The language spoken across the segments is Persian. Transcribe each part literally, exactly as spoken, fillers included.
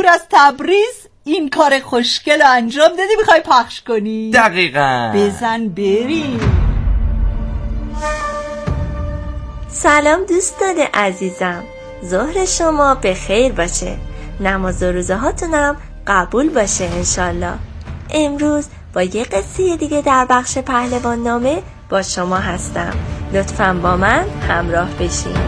دور از تبریز این کار خوشگل رو انجام دادی، میخوای پخش کنی؟ دقیقاً. بزن بریم. سلام دوستان عزیزم، ظهر شما به خیر باشه، نماز و روزه هاتونم قبول باشه انشالله. امروز با یه قصه دیگه در بخش پهلوان نامه با شما هستم، لطفاً با من همراه بشین.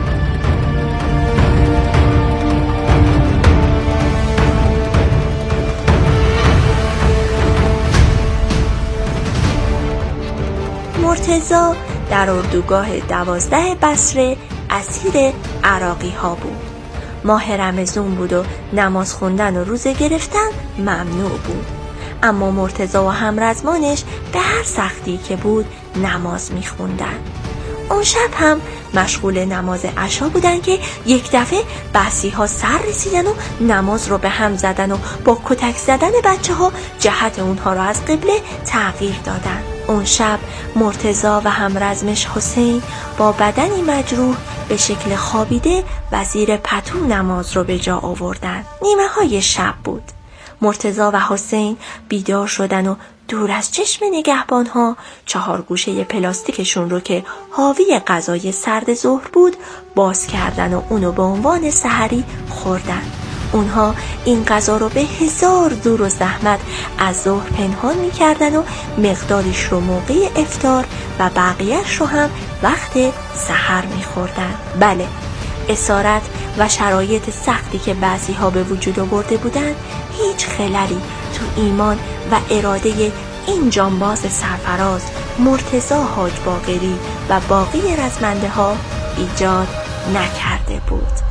مرتضی در اردوگاه دوازده بصره اسیر عراقی ها بود. ماه رمضان بود و نماز خوندن و روزه گرفتن ممنوع بود، اما مرتضی و همرزمانش به هر سختی که بود نماز میخوندن. اون شب هم مشغول نماز عشا بودن که یک دفعه بحثی ها سر رسیدن و نماز رو به هم زدن و با کتک زدن بچه ها جهت اونها رو از قبله تغییر دادن. اون شب مرتضی و همرزمش حسین با بدنی مجروح به شکل خوابیده و زیر پتو نماز رو به جا آوردن. نیمه های شب بود. مرتضی و حسین بیدار شدن و دور از چشم نگهبان ها چهار گوشه پلاستیکشون رو که حاوی غذای سرد ظهر بود باز کردن و اونو به عنوان سحری خوردن. اونها این غذا رو به هزار زور و زحمت از ظهر پنهان می‌کردن و مقدارش رو موقع افطار و بقیه‌اش رو هم وقت سحر می‌خوردن. بله، اسارت و شرایط سختی که بعضی ها به وجود آورده بودن هیچ خللی تو ایمان و اراده این جانباز سرفراز مرتضی حاج باقری و باقی رزمنده ها ایجاد نکرده بود.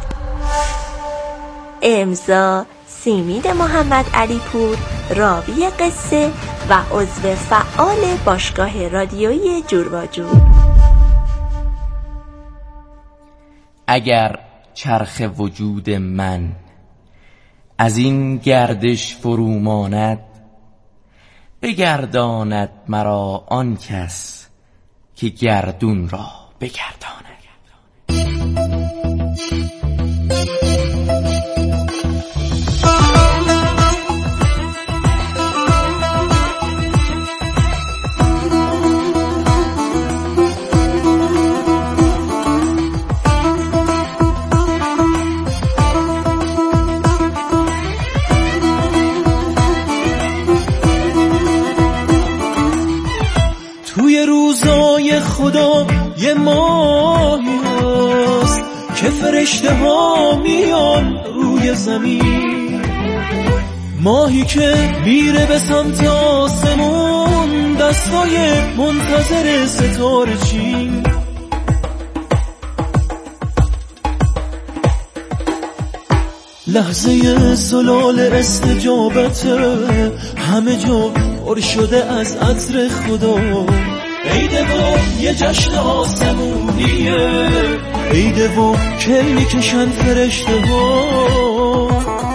امضا سیمین محمد علی پور، راوی قصه و عضو فعال باشگاه رادیویی جور و جور. اگر چرخ وجود من از این گردش فرو ماند، بگرداند مرا آن کس که گردون را بگرداند. توی روزای خدا یه ماهی هست که فرشته ها میان روی زمین، ماهی که میره به سمت آسمون، دستای منتظر ستاره چین. لحظه زلال استجابته، همه جا پر شده از عطر خدا. عیده و یه جشن آسمونیه، عیده و کل میکشن فرشته ها.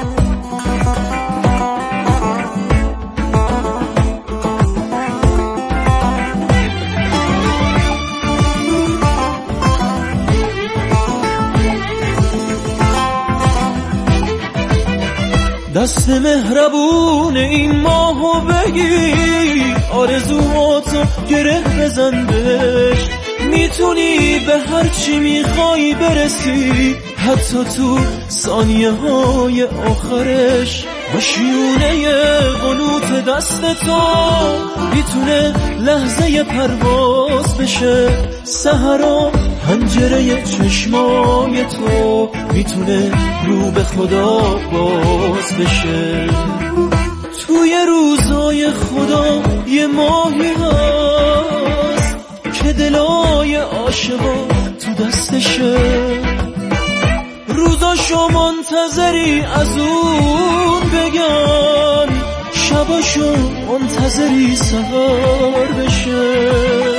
دست مهربون این ماهو بگیر، آرزوهاتو گره بزن بهش، میتونی به هر چی میخوای برسی، حتی تو ثانیه های آخرش. با شیونه قنوت دست تو میتونه لحظه پرواز بشه، سحرا پنجره چشمای تو میتونه رو به خدا باز بشه. توی روزای خدا یه ماهی هست که دلای عاشقا تو دستشه، روزاشو منتظری از اون بگن، شباشو منتظری سحر بشه.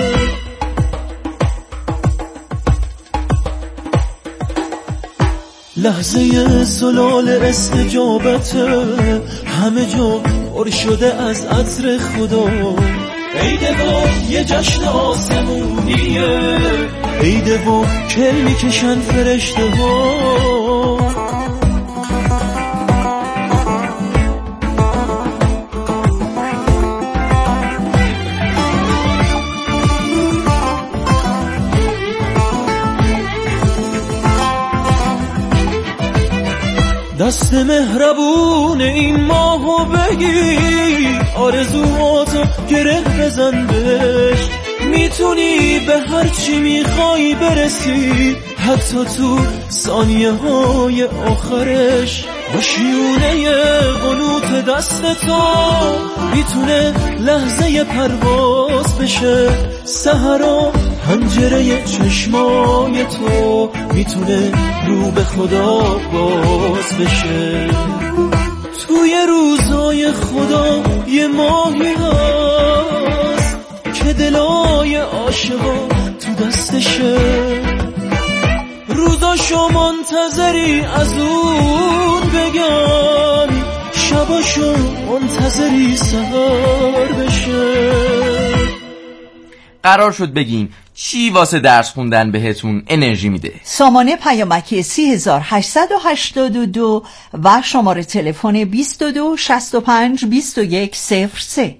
لحظه زلال استجابته، همه جا پر شده از عطر خدا. عیده و یه جشن آسمونیه، عیده و کل میکشن فرشته ها. دست مهربون این ماهو بگی، آرزوهاتو گره بزن بهش. میتونی به هر چی میخوای برسی، حتی تو ثانیه های آخرش. آشیونه قنوت دست تو میتونه لحظه پرواز بشه. سحرا پنجره چشمای تو میتونه رو به خدا باز بشه. توی روزای خدا یه ماهی هست که دلای عاشقا تو دستشه. روزاشو منتظری از اون بگم، شباشو منتظری سهر بشه. قرار شد بگیم چی واسه درس خوندن بهتون انرژی میده. سامانه پیامکی سی هزار هشتصد و هشتاد و دو و شماره تلفن بیست و دو شصت و پنج بیست و یک صفر سه.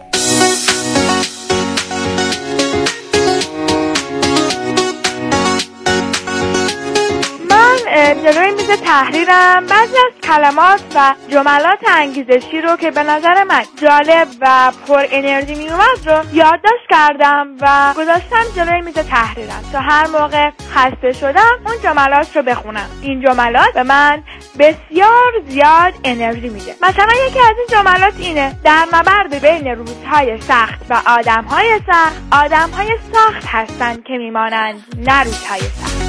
جلوی میز تحریرم بعضی از کلمات و جملات انگیزشی رو که به نظر من جالب و پر انرژی می اومد رو یادداشت کردم و گذاشتم جلوی میز تحریرم تا هر موقع خسته شدم اون جملات رو بخونم. این جملات به من بسیار زیاد انرژی میده. مثلا یکی از این جملات اینه: در نبرد بین روزهای سخت و آدمهای سخت، آدمهای سخت هستند که میمانند، نه روزهای سخت.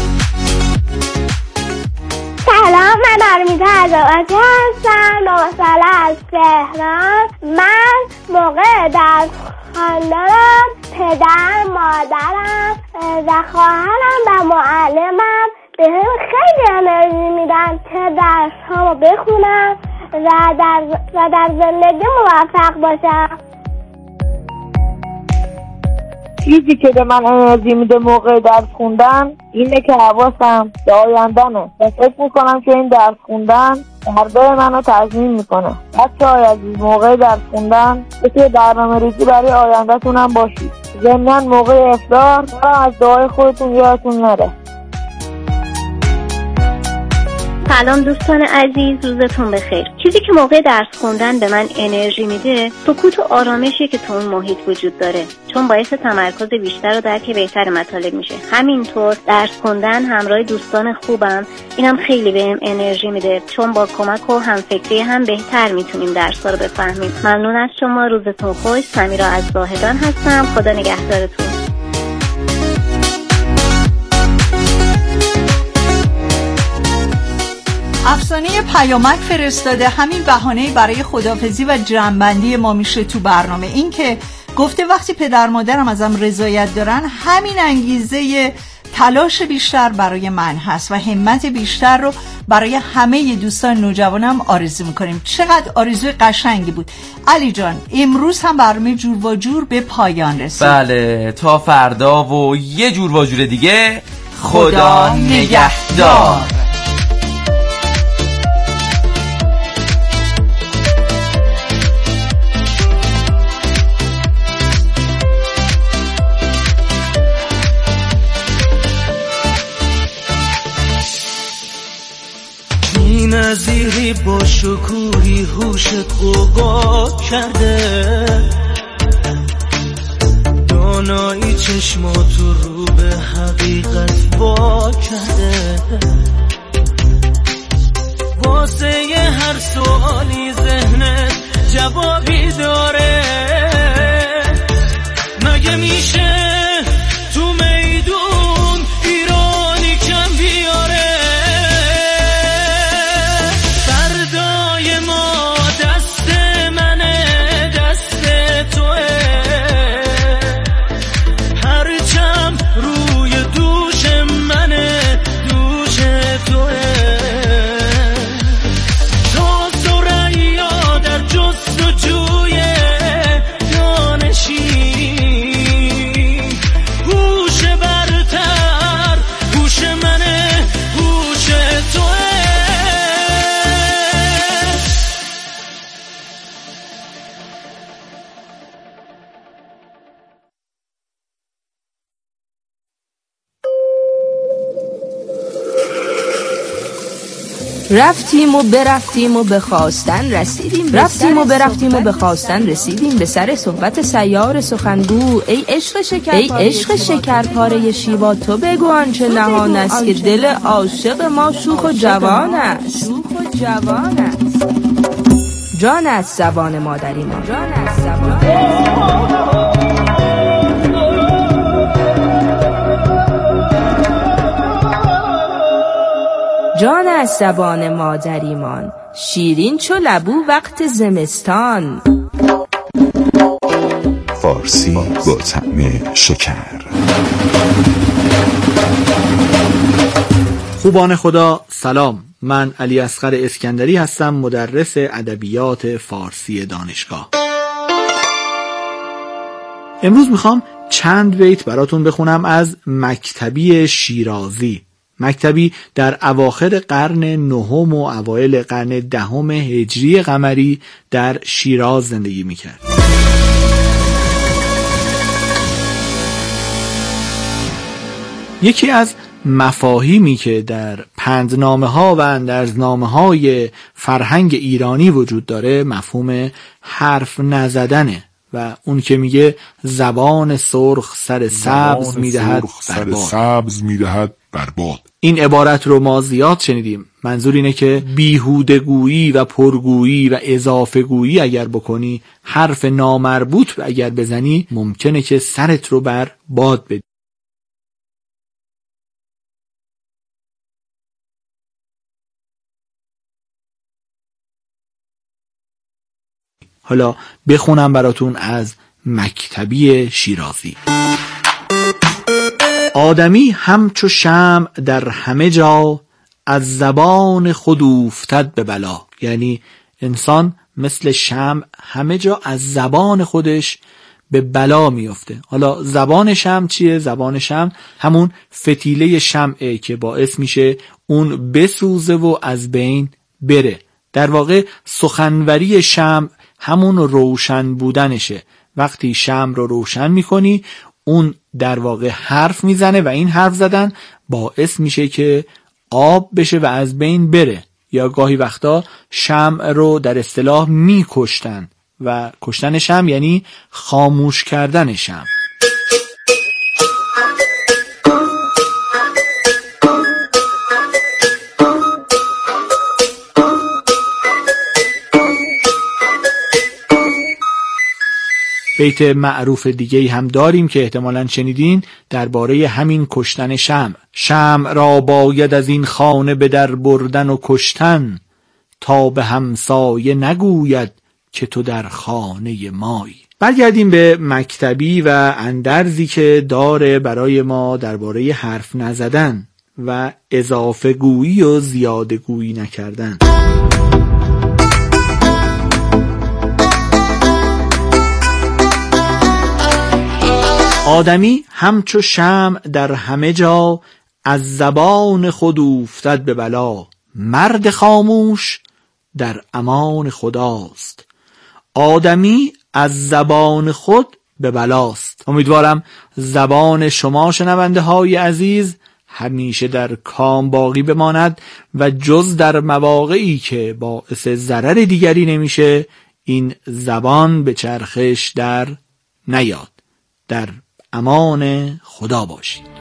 سلام، من آرمیتا عزاواتی هستم، نه ساله از تهران. من موقع درس خواندنم پدر، مادرم و خواهرم و معلمم به هم خیلی انرژی میدن که درس هامو بخونم و در, و در زندگی موفق باشم. چیزی که به من انرژی میده موقع درس خوندن اینه که حواسم به آیندنه و فکر میکنم که این درس خوندن فردا منو تضمین میکنه. بچه‌های عزیز، موقع درس خوندن بسیار برنامه ریزی برای آینده‌تون هم باشید. ضمناً موقع افطار از دعای خودتون یادتون نره. سلام دوستان عزیز، روزتون بخیر. چیزی که موقع درس خوندن به من انرژی میده سکوت و آرامشی که تو اون محیط وجود داره، چون باعث تمرکز بیشتر و درک بهتر مطالب میشه. همینطور درس خوندن همراه دوستان خوبم، اینم خیلی بهم انرژی میده، چون با کمک و همفکری هم بهتر میتونیم درس‌ها رو بفهمیم. ممنون از شما، روزتون خوش. سمیرا از زاهدان هستم، خدا نگهدارتون. افسانه پیامک فرستاده همین بهانه برای خداحافظی و جمع‌بندی ما میشه تو برنامه. این که گفته وقتی پدر مادرم ازم رضایت دارن، همین انگیزه تلاش بیشتر برای من هست و همت بیشتر رو برای همه دوستان نوجوانم آرزو میکنیم. چقدر آرزوی قشنگی بود. علی جان، امروز هم برنامه جور و جور به پایان رسید. بله، تا فردا و یه جور و جور دیگه. خدا, خدا نگهدار. نظیری با شکوهی هوشت قوقا کرده، دانایی چشماتو رو به حقیقت وا کرده. واسه هر سوالی ذهنت جوابی داره. مگه میشه تو میدون ایرانی کم بیاره؟ جوی رفتیم و برفتیم و به خواستن رسیدیم رفتیم و برفتیم و به خواستن رسیدیم به سر صحبت سیار سخنگو. ای عشق شکر ای عشق شکرپاره شیوا، تو بگو آنچه نهان است که دل عاشق ما شوخ و جوان است. شوخ و جوان است. جان از زبان مادری ما، جان از زبان جان از زبان مادریمان، شیرین چو لبو وقت زمستان. فارسی با طعم شکر. خوبان خدا سلام، من علی اصغر اسکندری هستم، مدرس ادبیات فارسی دانشگاه. امروز میخوام چند بیت براتون بخونم از مکتبی شیرازی. مکتبی در اواخر قرن نهم و اوایل قرن دهم هجری قمری در شیراز زندگی میکرد. یکی از مفاهیمی که در پندنامه ها و اندرزنامه های فرهنگ ایرانی وجود داره مفهوم حرف نزدنه و اون که میگه زبان سرخ سر سبز میدهد سر سبز میدهد برباد. این عبارت رو ما زیاد شنیدیم. منظور اینه که بیهودگویی و پرگویی و اضافه‌گویی اگر بکنی، حرف نامربوط اگر بزنی، ممکنه که سرت رو بر باد بدی. حالا بخونم براتون از مکتبی شیرازی. آدمی همچو شمع در همه جا، از زبان خود اوفتد به بلا. یعنی انسان مثل شمع همه جا از زبان خودش به بلا میفته. حالا زبان شمع چیه؟ زبان شمع همون فتیله شمعه که باعث میشه اون بسوزه و از بین بره. در واقع سخنوری شمع همون روشن بودنشه. وقتی شمع رو روشن میکنی، اون در واقع حرف میزنه و این حرف زدن باعث میشه که آب بشه و از بین بره. یا گاهی وقتا شمع رو در اصطلاح میکشتن و کشتن شمع یعنی خاموش کردن شمع. بیت معروف دیگه‌ای هم داریم که احتمالاً شنیدین درباره همین کشتن شمع. شمع را باید از این خانه به در بردن و کشتن، تا به همسایه نگوید که تو در خانه مایی. برگردیم به مکتبی و اندرزی که داره برای ما درباره حرف نزدن و اضافه گویی و زیاده گویی نکردن. آدمی همچو شمع در همه جا، از زبان خود اوفتد به بلا. مرد خاموش در امان خداست، آدمی از زبان خود به بلاست. امیدوارم زبان شما شنونده های عزیز همیشه در کام باقی بماند و جز در مواقعی که باعث ضرر دیگری نمیشه این زبان به چرخش در نیاد. در امان خدا باشید.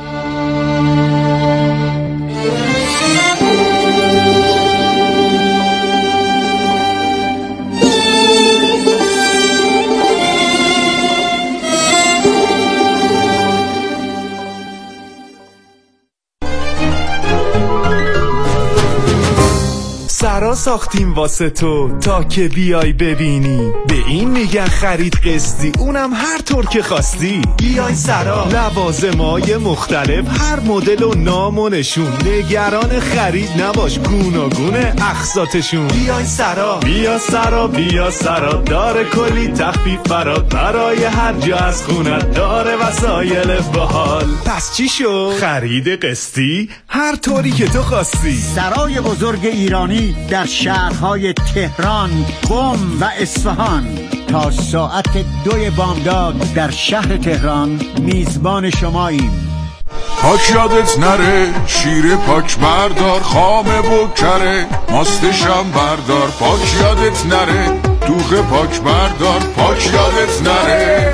سرا ساختیم واسه تو تا که بیای ببینی، به این میگن خرید قسطی، اونم هر طور که خواستی. بیای سرا، لوازمای مختلف، هر مدل و نام و نشون، نگران خرید نباش، گوناگونه اقساطشون. بیای سرا، بیا سرا، بیا سرا، داره کلی تخفیف برات، برای هر جا از خونت داره وسایل باحال. پس چی شو؟ خرید قسطی هر طوری که تو خواستی. سرای بزرگ ایرانی در شهرهای تهران، قم و اصفهان تا ساعت دوی بامداد در شهر تهران میزبان شماییم. پاک یادت نره شیر پاک بردار خامه بکره ماستشم بردار پاک یادت نره دوغ پاک بردار پاک یادت نره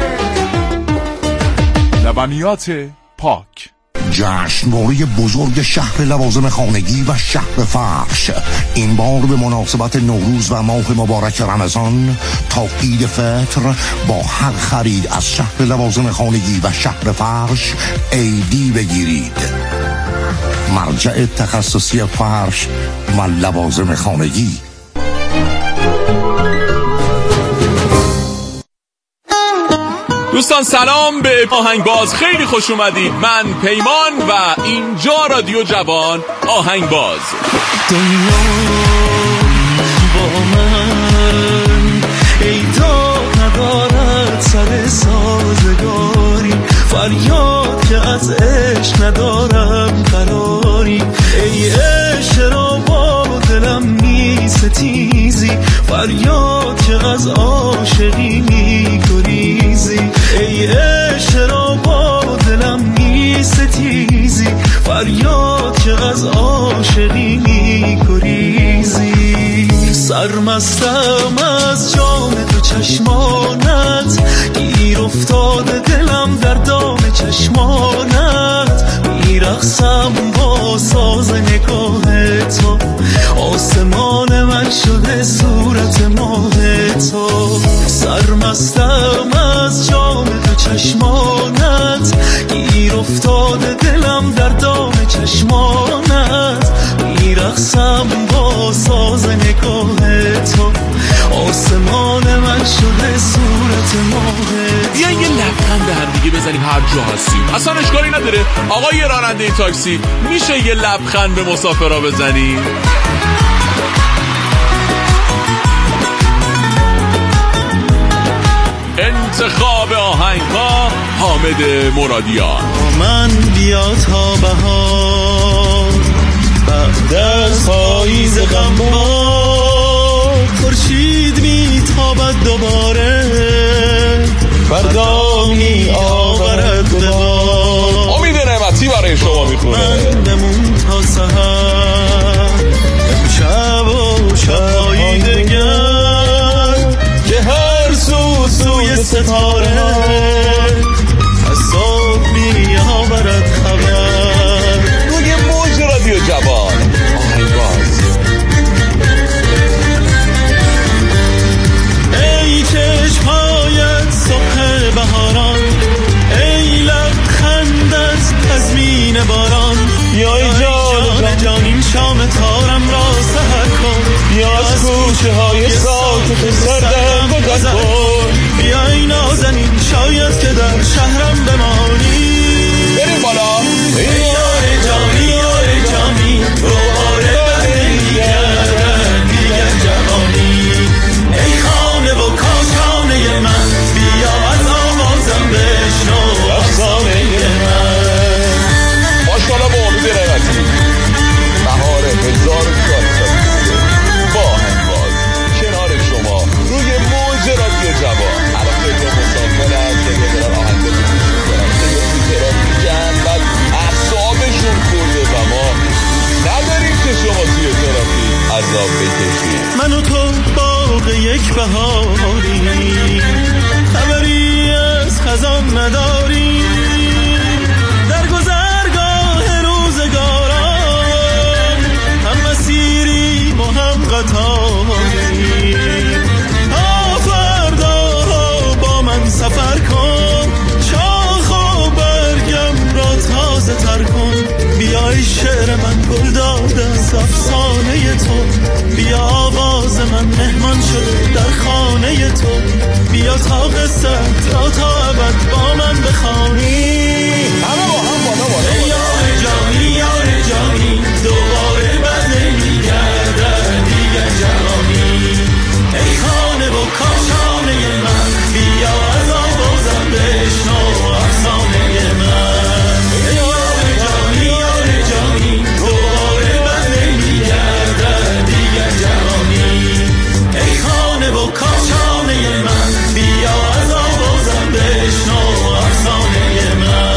لبنیات پاک. جشنواره بزرگ شهر لوازم خانگی و شهر فرش این بار به مناسبت نوروز و ماه مبارک رمضان تا عید فطر با هر خرید از شهر لوازم خانگی و شهر فرش ایدی بگیرید. مرجع تخصصی فرش و لوازم خانگی. دوستان سلام به آهنگباز، خیلی خوش اومدید. من پیمان و اینجا رادیو جوان آهنگباز. دنیا با من ایدا ندارد سر سازگاری، فریاد که از عشق ندارم قراری. ای عشق را با دلم می ستیزی، فریاد که از عاشقی می گریزی. ای عشق را با دلم می ستیزی، فریاد که از عاشقی می گریزی. سرمستم از جام تو چشمانت، گیر افتاده دلم در دام چشمانت. میرقصم با ساز نگاه تو، آسمان من شده صورت ماه تو. سرمستم از جام تو چشمانت، گیر افتاده دلم در دام چشمانت. میرقصم با ساز نگاه تو، آسمان من شده صورت ماه. بیا یه لبخند به هم دیگه بزنیم هر جا هستیم، اصلا اشکالی نداره. آقای راننده تاکسی، میشه یه لبخند به مسافرها بزنیم؟ انتخاب آهنگ‌ها حامد مرادیان. من بیا تا بهار، بعد از پاییز غمبار، خورشید میتابد دوباره، فردا می آورد به بار. امید نعمتی برای شما میخونه. من بمون تا سحر، امشب و شب‌های دگر، که هر سو سوی ستاره، از صبح می آورد خبر. روی موج رادیو جوان آهنگباز. ای چشم‌هایت صبح بهاران، ای لبخند از تزمین باران. یا ای جان جان این شام تارم را سحر کن، یا از کوچه های ساکت سردم گذر کن. بیا ای نازنین شاید که در شهرم بمانی. بریم بالا. ای یار جانی یار جانی، دوباره برمیگردد دیگر جوانی. ای خانه و کاشانه من، بیا از آوازم بشنو افسانه من. ماشاءالله با امید نعمتی. بهار هزار و چهارصد با آهنگباز کنار شما روی موج رادیو جوان. الان خیلی مسافرن که دارن آهنگباز میکنن، خیلی ترافیکن و اعصابشون خورده و ما نداریم که شما توی ترافیک عذاب بکشید. من و تو باغ یک بهاری، خبری از خزان نداری. در گذرگاه روزگاران، هم مسیری و هم قطاری. تا فردا با من سفر کن، شاخ و برگم را تازه تر کن. بیای شعر من گل داد از افسانه تو، بیا آواز من مهمان شد در خانه تو. بیا تا قصه را تا ابد با من بخوانی. همه با هم بالا بالا. ای یار جانی یار جانی، دوباره بد نمیگردد دیگر جوانی. ای خانه و کاشانه من، بیا از آوازم بشنو افسانه من. ای یار جانی یار جانی، دوباره بد نمیگردد دیگر جوانی. ای خانه و کاشانه من، بیا از آوازم بشنو افسانه من.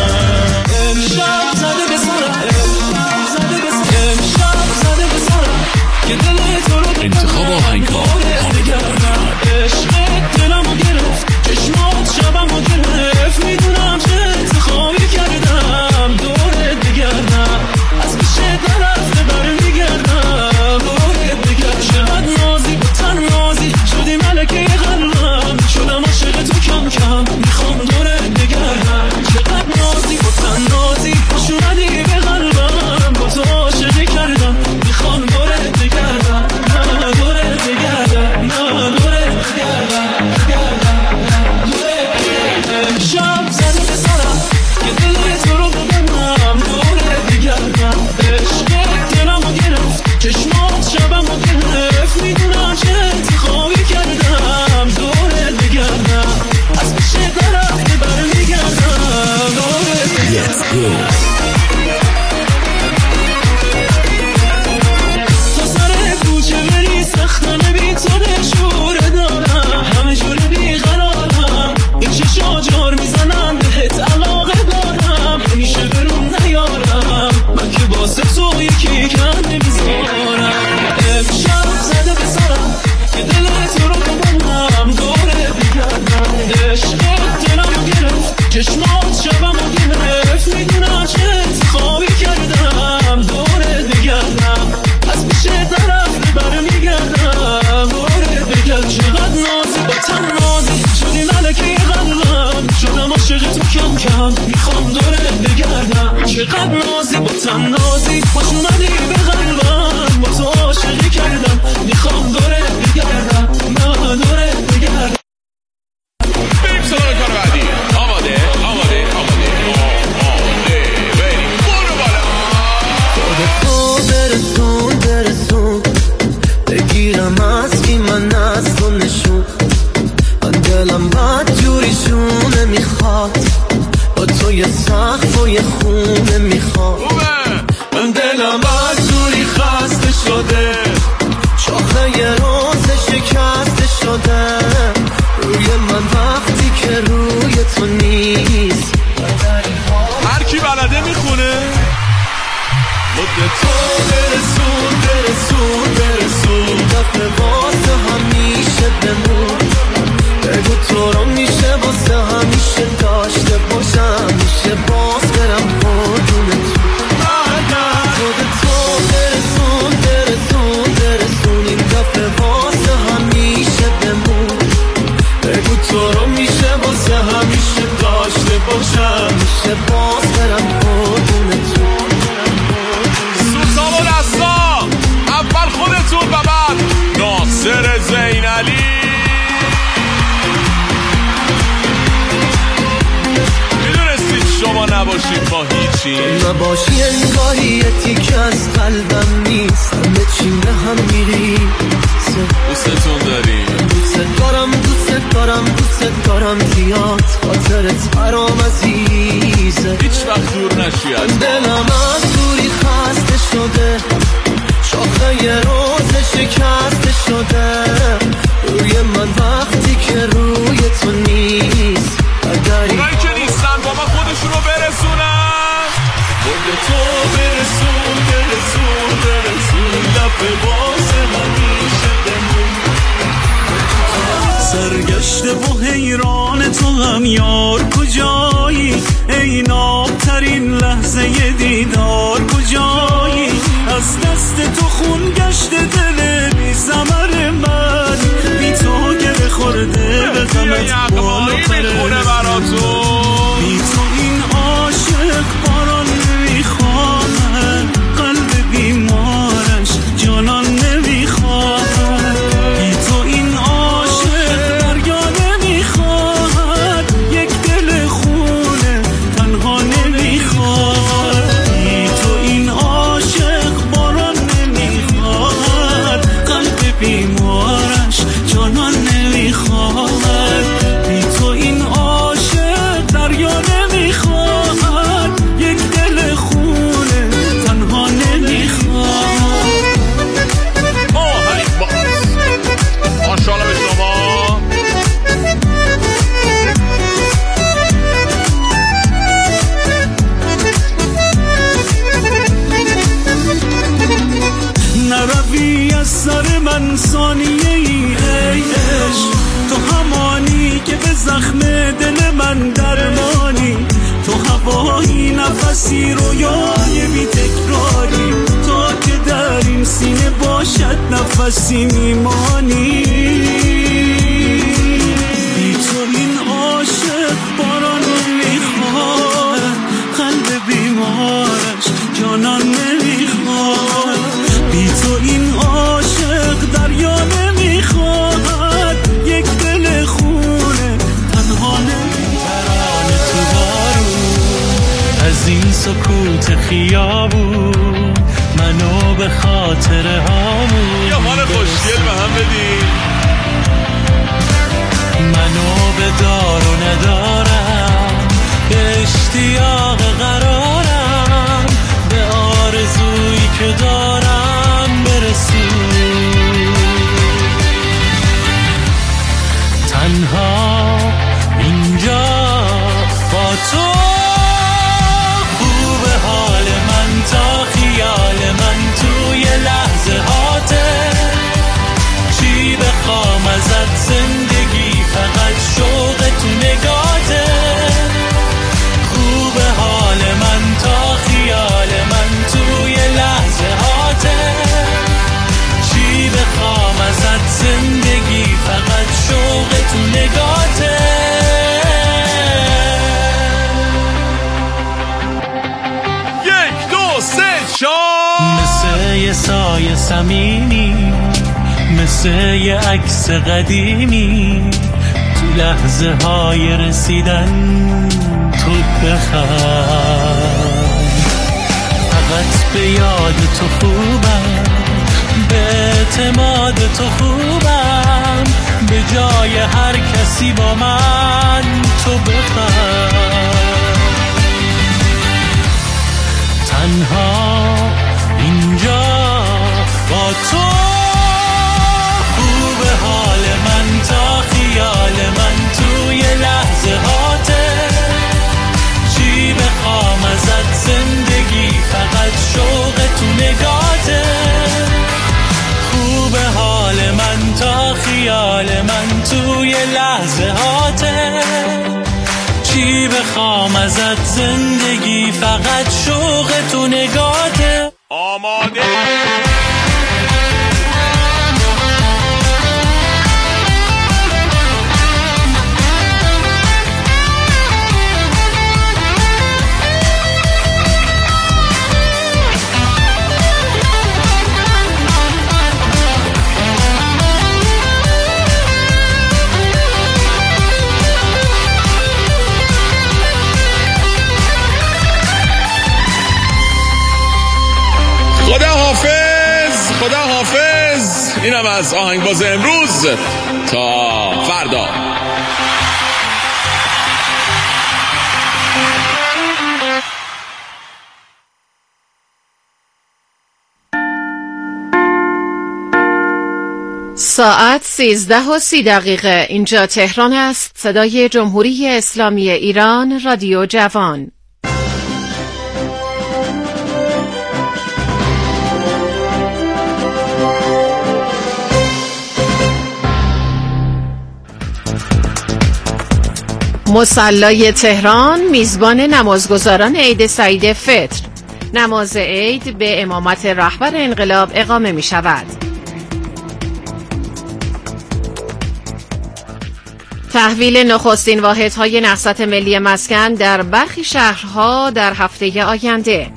دورت بگردم. عشقت دلمو گرفت، چشمات شبمو گرفت، میدونم چه انتخابی کردم. دورت بگردم، از پیش درفته برمیگردم. دورت بگردم، چقدر نازی با تن نازی شدی ملکه قلبم، شدم عاشق تو کم کم، میخوام دورت بگردم. چقدر نازی با تن نازی شدی به قلبم، با تو عاشقی کردم، میخوام دورت بگردم. نه دورت بگردم، نه دورت بگردم، بگردم، دورت بگردم. شب زده به سرم که دل تو رو ببینم، دورت بگردم. عشقت دلمو گرفت، چشمات شبمو گرفت، میدونم چه انتخابی کردم. دورت بگردم، از پیش درفته برمیگردم. دورت بگردم. تو سر کوچه بری سختنه بی تو دشوره دارم، همه جور بیقرارم، این چشا جار میزنم بهت علاقه دارم، همیشه برون نیارم، من که واسه تو یکی کم نمیذارم. امشب زده به سرم که دل تو رو ببینم، دورت بگردم. عشقت دلمو گرفت، چشمات شبمو گرفت، میدونم چه انتخابی کردم. دورت بگردم، از پیش درفته برمیگردم. دورت بگردم، چقدر نازی با تن نازی شدی ملکه قلبم، شدم عاشق تو کم کم، میخوام دورت بگردم. چقدر نازی با تن نازی خوش اومدی به قلبم، با تو عاشقی کردم، میخوام دورت بگردم. نه دورت بگردم. بریم سراغ کار بعدی. آماده آماده آماده آماده بریم برو بالا. خودتو برسون برسون بگیرم از کی من از تو نشون، من دلم بد جوریشونه میخواد، با تو یه سقف و یه خونه میخواد. من دلم بد جوری خسته شده، شاخه یه روز شکسته شده، روی من وقتی که روی تو نیست. هر کی بلده میخونه. خودتو برسون برسون برسون، دفعه واسه همیشه بمون، بگو تو رو میشه واسه همیشه داشته باشم، میشه باز برم قربون تو. خودتو برسون برسون برسون، این دفعه واسه همیشه بمون، بگو تو رو میشه واسه همیشه داشته باشم، میشه باز برم قربون تو. سوسام و دستا اول خودتون و بعد ناصر زینعلی. میدونستید شما نباشید ما هیچی، نباشی انگاهی یه تیکه از قلبم نیست، همه چی به هم میری. دوستتون داریم، دوست دارم دوست دارم دوست دارم زیاد، خاطرت برام عزیزه، هیچ وقت دور نشی از دلم از دوری خسته شده، شاخه یه روز شکسته شده، روی من وقتی که روی تو نیست. اونایی که نیستن با من خودشون رو برسونن. خودتو برسون برسون برسون، لب واسه همیشه بمون. سرگشته و حیران تو هم یار کجایی، ای نابترین لحظه دیدار کجایی، از دست تو خون گشته دل بی ثمر من، بی تو گره خورده به غمت بالاتره، بی تو این عاشق باران نمیخواهد، قلب بیمارش جانان نمیخواهد، بی تو این عاشق دریا نمیخواهد، یک دل خونه تنها نمیخواهد، بی تو این عاشق باران نمیخواهد، زخم دل من درمانی، تو هوایی نفسی رویای بی تکراری، تا که در این سینه باشد نفسی میمانی. بی تو این عاشق بارانو میخواد، قلب بیمارش جانان نمیخواد. بی تو این عاشق دریا نمیخواد، یک دل خونه تنها نمیخواد. تو بارون از این سکوت خیابون، منو به خاطر هامون یا مال خوشگل به هم بدی، منو به دار و ندارم، به اشتیاق قرارم، به آرزویی که دارم برسون. تنها اینجا با تو خوب حال من، تا خیال من توی لحظه هاته. چی بخوام ازت زندگی، فقط شوق تو نگاته. خوب حال من تا خیال من توی لحظه هاته. چی بخوام ازت زندگی، فقط شوق تو نگاته. یک دو سه چهار. مثل یه سایه سمیمی، مثل یه عکس قدیمی، تو لحظه های رسیدن تو بخند. فقط به یاد تو خوبم، به اعتماد تو خوبم، به جای هر کسی با من تو بخند. تنها اینجا با تو خوب حال من، تا خیال من توی لحظه هاته. چی بخوام ازت زندگی، فقط شوق تو نگاته. خوب حال من تا خیال من توی لحظه هاته. چی بخوام ازت زندگی، فقط شوق تو نگاته. آماده خدا حافظ، خدا حافظ. اینم از آهنگباز امروز، تا فردا. ساعت سیزده و سی دقیقه. اینجا تهران است. صدای جمهوری اسلامی ایران، رادیو جوان. مصلی تهران میزبان نمازگزاران عید سعید فطر. نماز عید به امامت رهبر انقلاب اقامه می شود. تحویل نخستین واحدهای نهضت ملی مسکن در برخی شهرها در هفته آینده.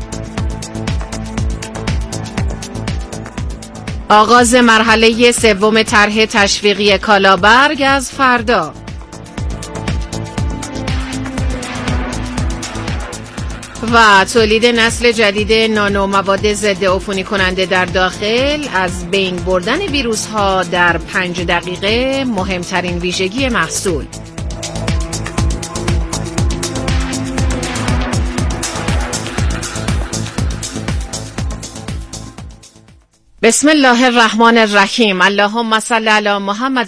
آغاز مرحله سوم طرح تشویقی کالابرگ از فردا. و تولید نسل جدید نانو مواد ضد عفونی کننده در داخل، از بین بردن ویروس ها در پنج دقیقه مهمترین ویژگی محصول. بسم الله الرحمن الرحیم. اللهم صل علی محمد